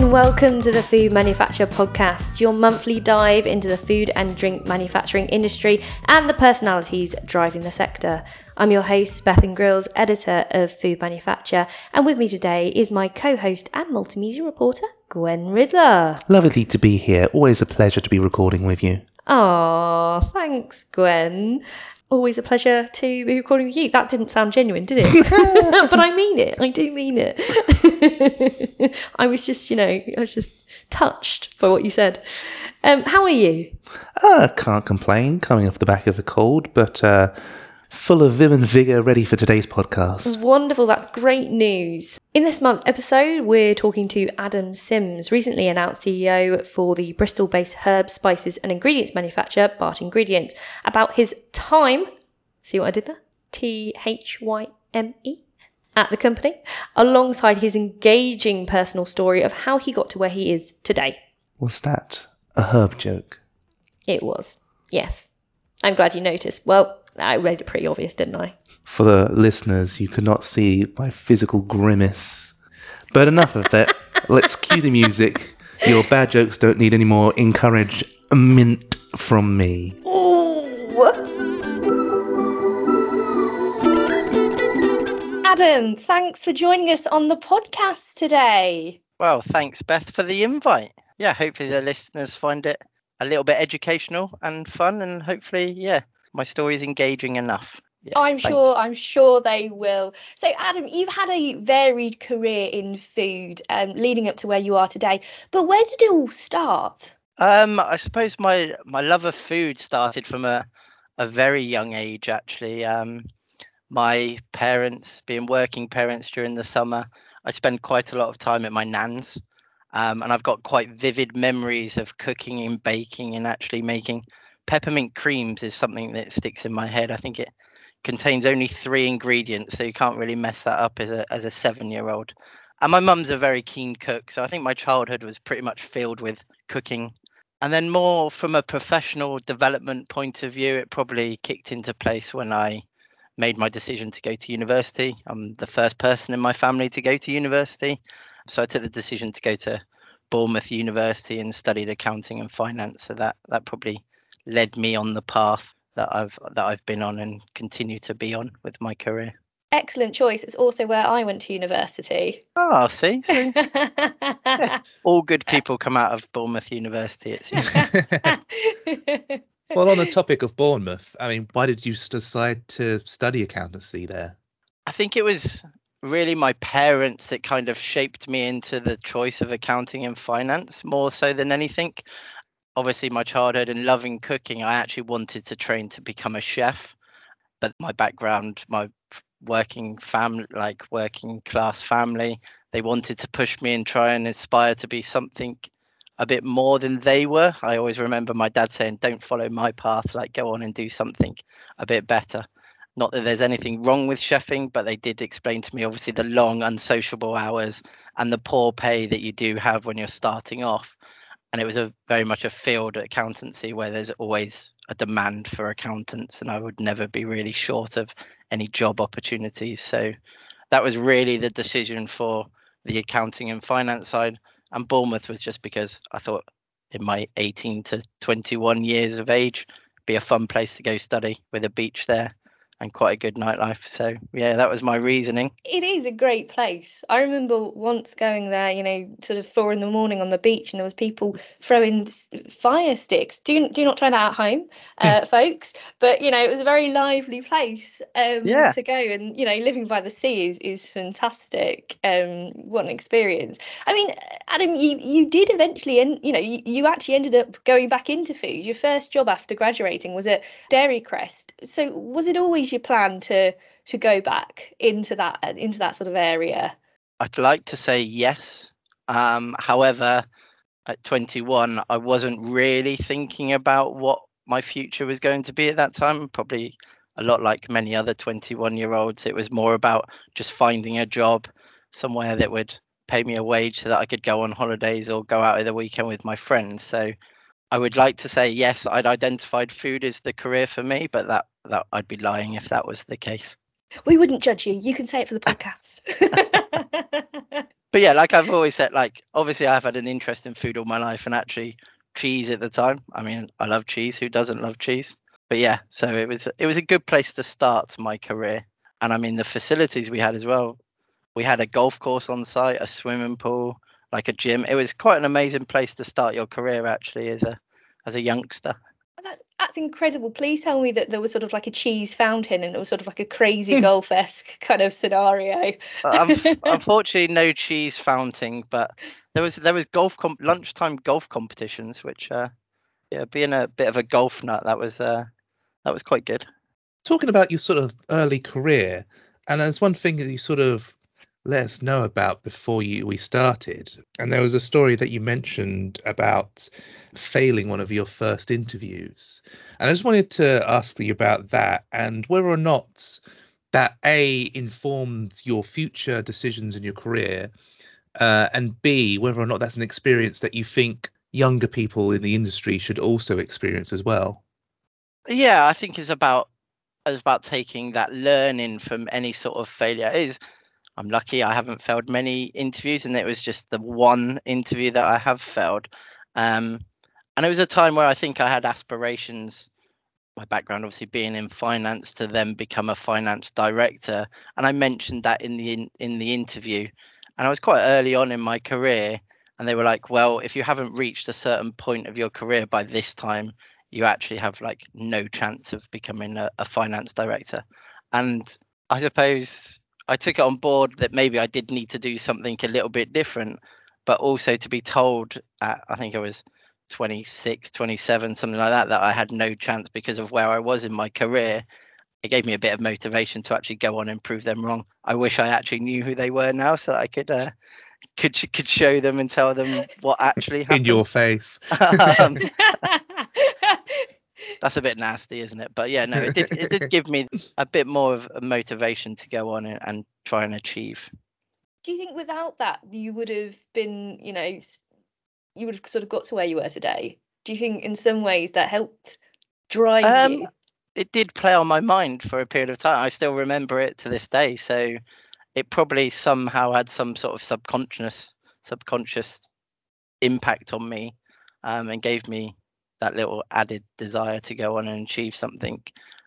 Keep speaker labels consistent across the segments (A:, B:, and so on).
A: and welcome to the Food Manufacture Podcast, your monthly dive into the food and drink manufacturing industry and the personalities driving the sector. I'm your host, Bethan Grills, editor of Food Manufacture, and with me today is my co-host and multimedia reporter, Gwen Ridler.
B: Lovely to be here. Always a pleasure to be recording with you.
A: Oh, thanks, Gwen. Always a pleasure to be recording with you. That didn't sound genuine, did it? But I mean it. I do mean it. I was just touched by what you said. How are you?
B: Can't complain. Coming off the back of a cold, but full of vim and vigour, ready for today's podcast.
A: Wonderful. That's great news. In this month's episode, we're talking to Adam Sims, recently announced CEO for the Bristol-based herbs, spices and ingredients manufacturer, Bart Ingredients, about his time, see what I did there? THYME, at the company, alongside his engaging personal story of how he got to where he is today.
B: Was that a herb joke?
A: It was, yes. I'm glad you noticed. Well, I made it pretty obvious, didn't I?
B: For the listeners, you could not see my physical grimace. But enough of that. Let's cue the music. Your bad jokes don't need any more encouragement from me.
A: Ooh. Adam, thanks for joining us on the podcast today.
C: Well, thanks, Beth, for the invite. Yeah, hopefully the listeners find it a little bit educational and fun, and hopefully, my story is engaging enough. Yeah,
A: I'm sure they will. So, Adam, you've had a varied career in food, leading up to where you are today. But where did it all start?
C: I suppose my love of food started from a very young age, actually. My parents, being working parents during the summer, I spent quite a lot of time at my nan's. And I've got quite vivid memories of cooking and baking and actually making peppermint creams is something that sticks in my head. I think it contains only 3 ingredients, so you can't really mess that up as a 7-year-old. And my mum's a very keen cook, so I think my childhood was pretty much filled with cooking. And then more from a professional development point of view, it probably kicked into place when I made my decision to go to university. I'm the first person in my family to go to university. So I took the decision to go to Bournemouth University and studied accounting and finance. So that probably led me on the path that I've been on and continue to be on with my career.
A: Excellent choice. It's also where I went to university.
C: Oh, see? So, yeah, all good people come out of Bournemouth University, it seems.
D: Well, on the topic of Bournemouth, I mean, why did you decide to study accountancy there?
C: I think it was really my parents that kind of shaped me into the choice of accounting and finance more so than anything. Obviously, my childhood and loving cooking, I actually wanted to train to become a chef. But my background, my working family, like working class family, they wanted to push me and try and aspire to be something a bit more than they were. I always remember my dad saying, don't follow my path, like go on and do something a bit better. Not that there's anything wrong with chefing, but they did explain to me, obviously, the long unsociable hours and the poor pay that you do have when you're starting off. And it was very much a field accountancy where there's always a demand for accountants, and I would never be really short of any job opportunities. So that was really the decision for the accounting and finance side. And Bournemouth was just because I thought in my 18 to 21 years of age, it'd be a fun place to go study with a beach there and quite a good nightlife. So, yeah, that was my reasoning.
A: It is a great place. I remember once going there, sort of 4 a.m. on the beach, and there was people throwing fire sticks. Do not try that at home, folks. But, it was a very lively place to go. And, living by the sea is fantastic. What an experience. I mean, Adam, you did eventually, and you actually ended up going back into food. Your first job after graduating was at Dairy Crest. So was it always your plan to go back into that sort of area?
C: I'd like to say yes. However, at 21, I wasn't really thinking about what my future was going to be at that time. Probably a lot like many other 21-year-olds. It was more about just finding a job somewhere that would pay me a wage so that I could go on holidays or go out at the weekend with my friends. So I would like to say yes, I'd identified food as the career for me, but that I'd be lying if that was the case.
A: We wouldn't judge you. You can say it for the podcast.
C: But yeah, like I've always said, like obviously I've had an interest in food all my life, and actually cheese at the time. I mean, I love cheese. Who doesn't love cheese? But yeah, so it was a good place to start my career. And I mean, the facilities we had as well. We had a golf course on site, a swimming pool, like a gym. It was quite an amazing place to start your career actually as a youngster.
A: That's incredible. Please tell me that there was sort of like a cheese fountain and it was sort of like a crazy golf-esque kind of scenario.
C: Unfortunately, no cheese fountain, but there was lunchtime golf competitions, which yeah, being a bit of a golf nut, that was quite good.
D: Talking about your sort of early career, and there's one thing that you sort of let us know about before we started, and there was a story that you mentioned about failing one of your first interviews, and I just wanted to ask you about that and whether or not that informed your future decisions in your career, and B, whether or not that's an experience that you think younger people in the industry should also experience as well.
C: Yeah, I think it's about taking that learning from any sort of failure. I'm lucky I haven't failed many interviews, and it was just the one interview that I have failed. And it was a time where I think I had aspirations, my background obviously being in finance, to then become a finance director. And I mentioned that in the interview, and I was quite early on in my career, and they were like, well, if you haven't reached a certain point of your career by this time, you actually have like no chance of becoming a finance director. And I suppose I took it on board that maybe I did need to do something a little bit different, but also to be told at, I think I was 26, 27, something like that, that I had no chance because of where I was in my career. It gave me a bit of motivation to actually go on and prove them wrong. I wish I actually knew who they were now, so that I could show them and tell them what actually happened
D: in your face.
C: That's a bit nasty, isn't it? But yeah, no, it did give me a bit more of a motivation to go on and try and achieve.
A: Do you think without that you would have been, you would have sort of got to where you were today? Do you think in some ways that helped drive you?
C: It did play on my mind for a period of time. I still remember it to this day. So it probably somehow had some sort of subconscious impact on me, and gave me that little added desire to go on and achieve something.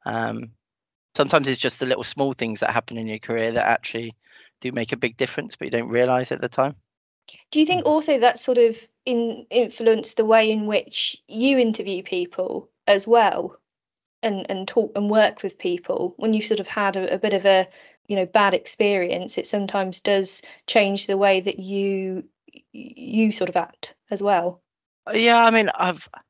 C: Sometimes it's just the little small things that happen in your career that actually do make a big difference, but you don't realize at the time.
A: Do you think also that sort of influenced the way in which you interview people as well, and talk and work with people when you've sort of had a bit of a bad experience? It sometimes does change the way that you sort of act as well.
C: Yeah, I mean,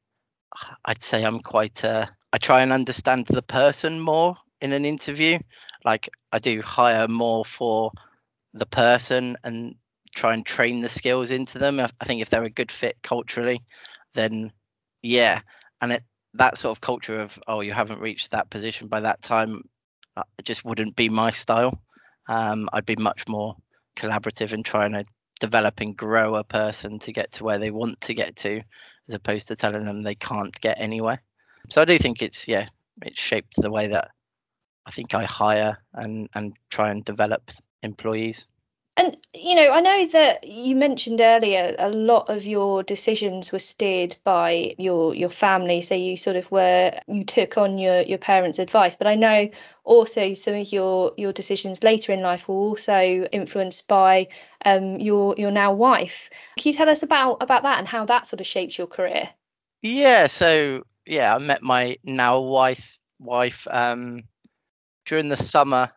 C: I'd say I'm quite I try and understand the person more in an interview. Like I do hire more for the person and try and train the skills into them. I think if they're a good fit culturally, then yeah. And that sort of culture of, oh, you haven't reached that position by that time, it just wouldn't be my style. I'd be much more collaborative and trying to develop and grow a person to get to where they want to get to, as opposed to telling them they can't get anywhere. So I do think it's shaped the way that I think I hire and try and develop employees.
A: And I know that you mentioned earlier a lot of your decisions were steered by your family, so you sort of you took on your parents' advice. But I know also some of your decisions later in life were also influenced by your now wife. Can you tell us about that and how that sort of shaped your career?
C: Yeah, so I met my now wife during the summer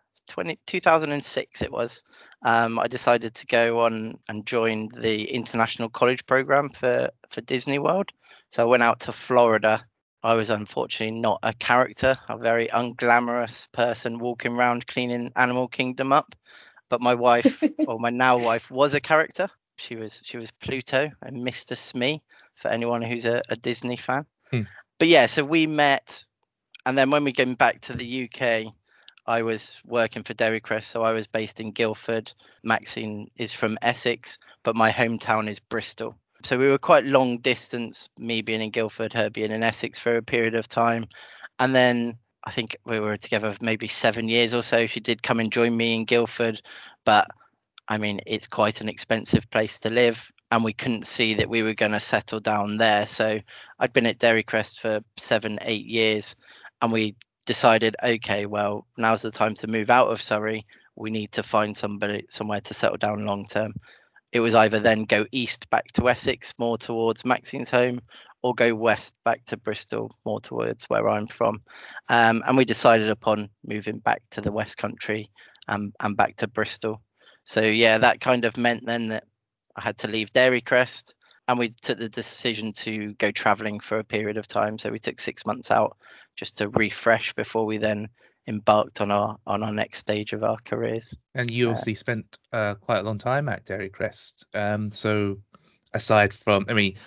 C: 2006 it was. I decided to go on and join the international college program for Disney World. So I went out to Florida. I was unfortunately not a character, a very unglamorous person walking around cleaning Animal Kingdom up. But my wife, or my now wife, was a character. She was Pluto and Mr. Smee, for anyone who's a Disney fan. But yeah, so we met, and then when we came back to the UK, I was working for Dairy Crest, so I was based in Guildford. Maxine is from Essex, but my hometown is Bristol. So we were quite long distance, me being in Guildford, her being in Essex for a period of time. And then I think we were together maybe 7 years or so. She did come and join me in Guildford, but I mean, it's quite an expensive place to live, and we couldn't see that we were going to settle down there. So I'd been at Dairy Crest for 7, 8 years, and we decided, okay, well, now's the time to move out of Surrey. We need to find somewhere to settle down long term. It was either then go east back to Essex, more towards Maxine's home, or go west back to Bristol, more towards where I'm from. And we decided upon moving back to the West Country and back to Bristol. So yeah, that kind of meant then that I had to leave Dairy Crest, and we took the decision to go travelling for a period of time. So we took 6 months out just to refresh before we then embarked on our next stage of our careers.
D: And you obviously spent quite a long time at Dairy Crest. So aside from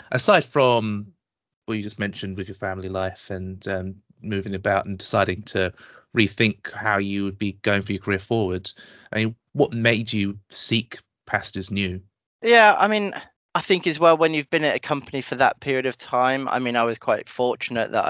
D: what you just mentioned with your family life and moving about and deciding to rethink how you would be going for your career forward, I mean, what made you seek pastures new?
C: Yeah, I mean, I think as well, when you've been at a company for that period of time, I mean, I was quite fortunate that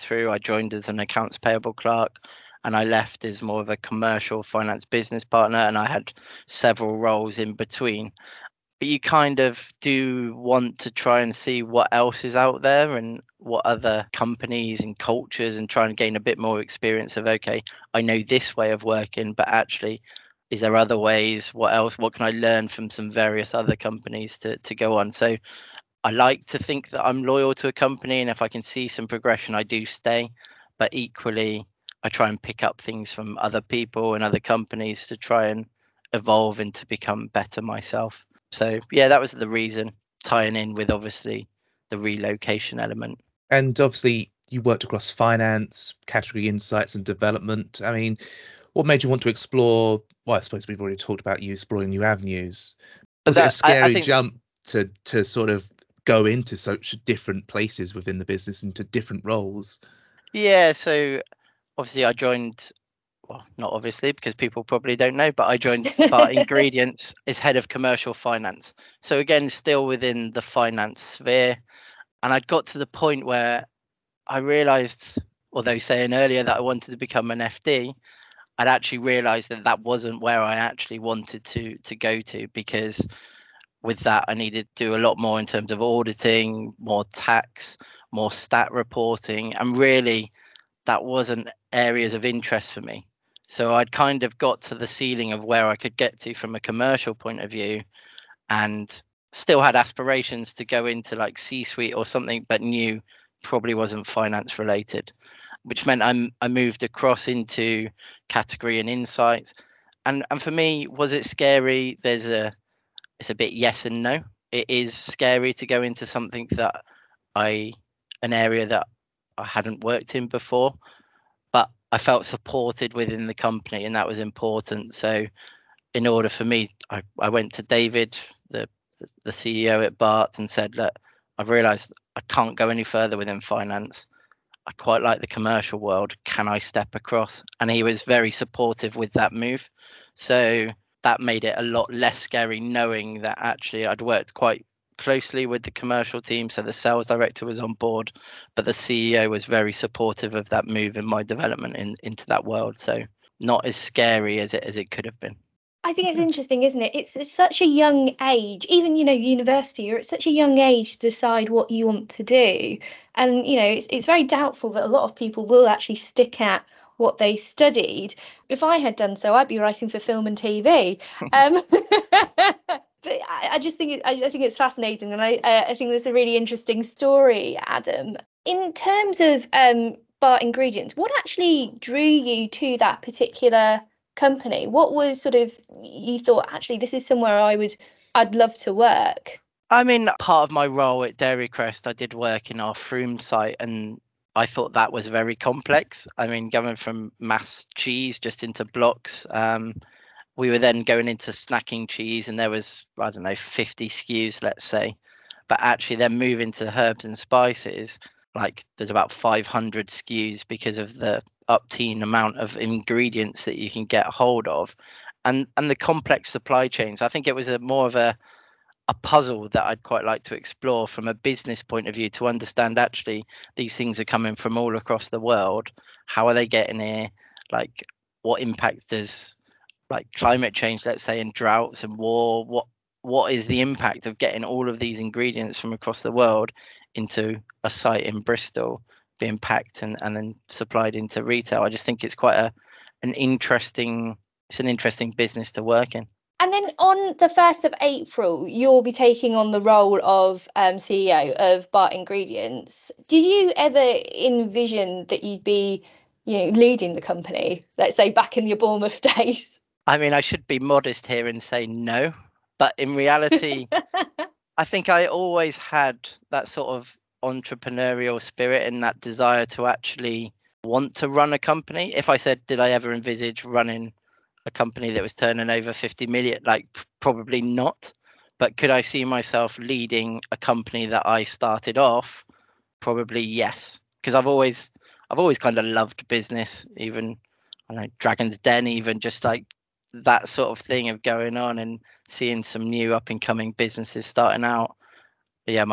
C: I joined as an accounts payable clerk, and I left as more of a commercial finance business partner, and I had several roles in between. But you kind of do want to try and see what else is out there and what other companies and cultures, and try and gain a bit more experience of, okay, I know this way of working, but actually, is there other ways? What else? What can I learn from some various other companies to go on? So I like to think that I'm loyal to a company, and if I can see some progression, I do stay. But equally, I try and pick up things from other people and other companies to try and evolve and to become better myself. So yeah, that was the reason, tying in with obviously the relocation element.
D: And obviously you worked across finance, category insights and development. I mean, what made you want to explore, well, I suppose we've already talked about you exploring new avenues. Was it a scary jump to sort of go into such different places within the business, into different roles?
C: Yeah, so obviously I joined, well, not obviously because people probably don't know, but I joined Bart Ingredients as head of commercial finance. So again, still within the finance sphere. And I'd got to the point where I realized, although saying earlier that I wanted to become an FD, I'd actually realized that that wasn't where I actually wanted to go to, because with that I needed to do a lot more in terms of auditing, more tax, more stat reporting, and really that wasn't areas of interest for me. So I'd kind of got to the ceiling of where I could get to from a commercial point of view, and still had aspirations to go into like C-suite or something, but knew probably wasn't finance related, which meant I moved across into category and insights. And for me, was it scary? It's a bit yes and no. It is scary to go into something that an area that I hadn't worked in before, but I felt supported within the company, and that was important. So in order for me, I went to David, the CEO at Bart, and said, look, I've realized I can't go any further within finance. I quite like the commercial world. Can I step across? And he was very supportive with that move. So that made it a lot less scary, knowing that actually I'd worked quite closely with the commercial team. So the sales director was on board, but the CEO was very supportive of that move and my development into that world. So not as scary as it could have been.
A: I think it's interesting, isn't it? It's such a young age, even, university, you're at such a young age to decide what you want to do. And, it's very doubtful that a lot of people will actually stick at what they studied. If I had done so, I'd be writing for film and TV. But I just think I think it's fascinating, and I think that's a really interesting story, Adam. In terms of Bart Ingredients, what actually drew you to that particular company? What was sort of, you thought, actually this is somewhere I'd love to work?
C: I mean, part of my role at Dairy Crest, I did work in our Frome site, and I thought that was very complex. I mean, going from mass cheese just into blocks, we were then going into snacking cheese, and there was, I don't know, 50 SKUs, let's say. But actually then moving to herbs and spices, like there's about 500 SKUs because of the up-teen amount of ingredients that you can get hold of, and the complex supply chains. I think it was more of a puzzle that I'd quite like to explore from a business point of view, to understand actually these things are coming from all across the world. How are they getting here? Like, what impact does like climate change, let's say, and droughts and war, what is the impact of getting all of these ingredients from across the world into a site in Bristol, being packed and then supplied into retail? I just think it's quite an interesting business to work in.
A: And then on the 1st of April, you'll be taking on the role of CEO of Bart Ingredients. Did you ever envision that you'd be, leading the company, let's say back in your Bournemouth days?
C: I mean, I should be modest here and say no, but in reality, I think I always had that sort of entrepreneurial spirit and that desire to actually want to run a company. If I said, did I ever envisage running a company that was turning over 50 million? Like, probably not. But could I see myself leading a company that I started off? Probably yes, because I've always kind of loved business, even I don't know, Dragon's Den, even just like that sort of thing of going on and seeing some new up and coming businesses starting out. But yeah,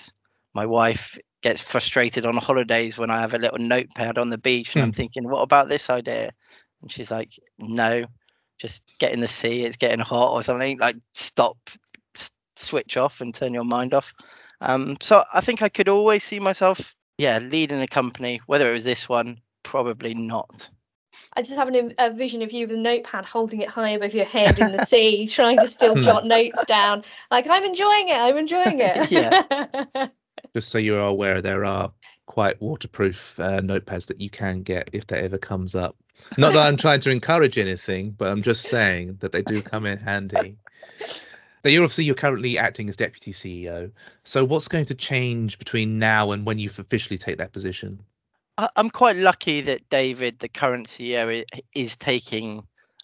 C: my wife gets frustrated on holidays when I have a little notepad on the beach and I'm thinking, what about this idea? And she's like, no, just get in the sea, it's getting hot or something, like stop, switch off and turn your mind off. So I think I could always see myself, leading a company. Whether it was this one, probably not.
A: I just have a vision of you with a notepad holding it high above your head in the sea, trying to still jot notes down. Like, I'm enjoying it.
C: Yeah.
D: Just so you're aware, there are quite waterproof notepads that you can get if that ever comes up. Not that I'm trying to encourage anything, but I'm just saying that they do come in handy. Now, you're currently acting as deputy CEO. So what's going to change between now and when you officially take that position?
C: I'm quite lucky that David, the current CEO, is taking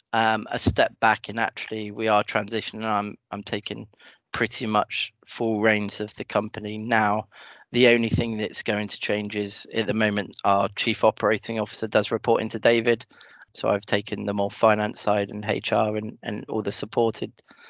C: a step back, and actually we are transitioning. I'm taking pretty much full reins of the company now. The only thing that's going to change is, at the moment, our chief operating officer does report into David. So I've taken the more finance side and HR and all the supportive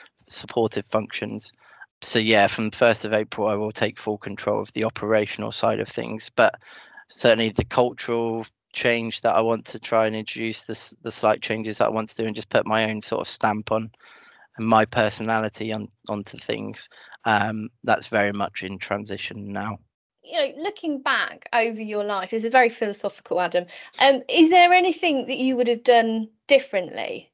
C: functions. So yeah, from the 1st of April, I will take full control of the operational side of things. But certainly the cultural change that I want to try and introduce, the slight changes that I want to do and just put my own sort of stamp on and my personality onto things, that's very much in transition now.
A: Looking back over your life, this is very philosophical, Adam. Is there anything that you would have done differently?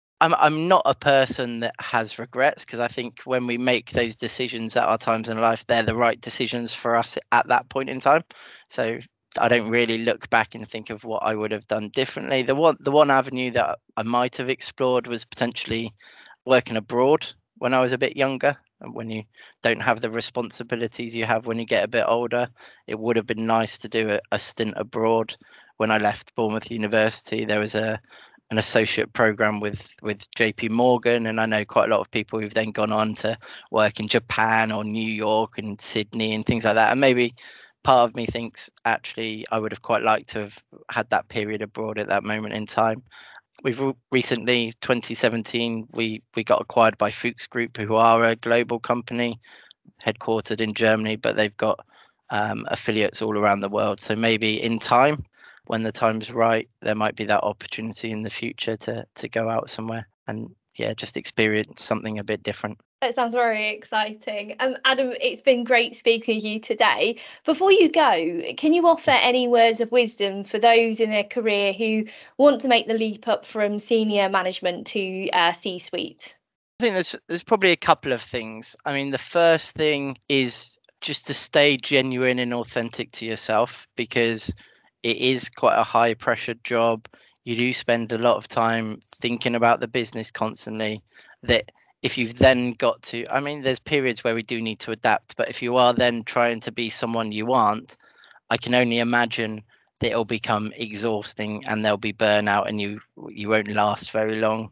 C: I'm not a person that has regrets, because I think when we make those decisions at our times in life, they're the right decisions for us at that point in time. So I don't really look back and think of what I would have done differently. The one avenue that I might have explored was potentially working abroad when I was a bit younger. And when you don't have the responsibilities you have when you get a bit older, it would have been nice to do a stint abroad. When I left Bournemouth University, there was an associate program with JP Morgan, and I know quite a lot of people who've then gone on to work in Japan or New York and Sydney and things like that. And maybe part of me thinks actually I would have quite liked to have had that period abroad at that moment in time. We've recently, 2017, we got acquired by Fuchs Group, who are a global company headquartered in Germany, but they've got affiliates all around the world. So maybe in time, when the time's right, there might be that opportunity in the future to go out somewhere and just experience something a bit different.
A: That sounds very exciting. Adam, it's been great speaking with you today. Before you go, can you offer any words of wisdom for those in their career who want to make the leap up from senior management to C-suite?
C: I think there's probably a couple of things. I mean, the first thing is just to stay genuine and authentic to yourself, because it is quite a high pressure job. You do spend a lot of time thinking about the business constantly. That if you've then got to, I mean, there's periods where we do need to adapt, but if you are then trying to be someone you aren't, I can only imagine that it'll become exhausting and there'll be burnout and you won't last very long.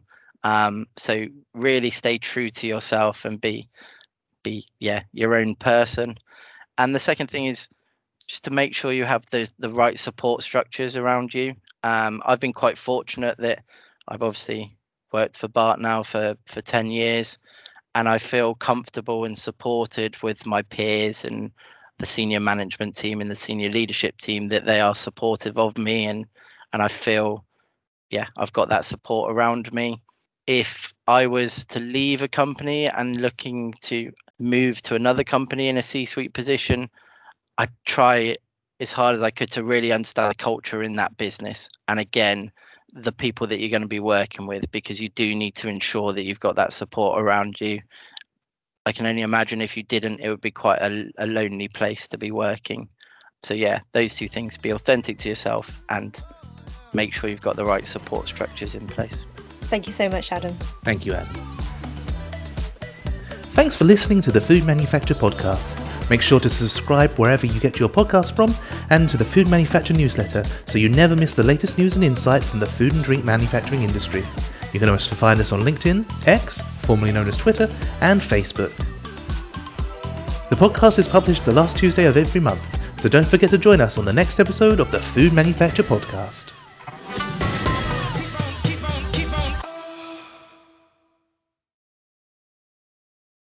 C: So really stay true to yourself and be your own person. And the second thing is just to make sure you have the right support structures around you. I've been quite fortunate that I've obviously worked for Bart now for 10 years, and I feel comfortable and supported with my peers and the senior management team and the senior leadership team, that they are supportive of me, and I feel I've got that support around me. if I was to leave a company and looking to move to another company in a C-suite position, I'd try as hard as I could to really understand the culture in that business. And again, the people that you're going to be working with, because you do need to ensure that you've got that support around you. I can only imagine if you didn't, it would be quite a lonely place to be working. So yeah, those two things: be authentic to yourself and make sure you've got the right support structures in place.
A: Thank you so much, Adam.
D: Thank you, Adam.
B: Thanks for listening to the Food Manufacture Podcast. Make sure to subscribe wherever you get your podcast from and to the Food Manufacture newsletter so you never miss the latest news and insight from the food and drink manufacturing industry. You can also find us on LinkedIn, X, formerly known as Twitter, and Facebook. The podcast is published the last Tuesday of every month, so don't forget to join us on the next episode of the Food Manufacture Podcast.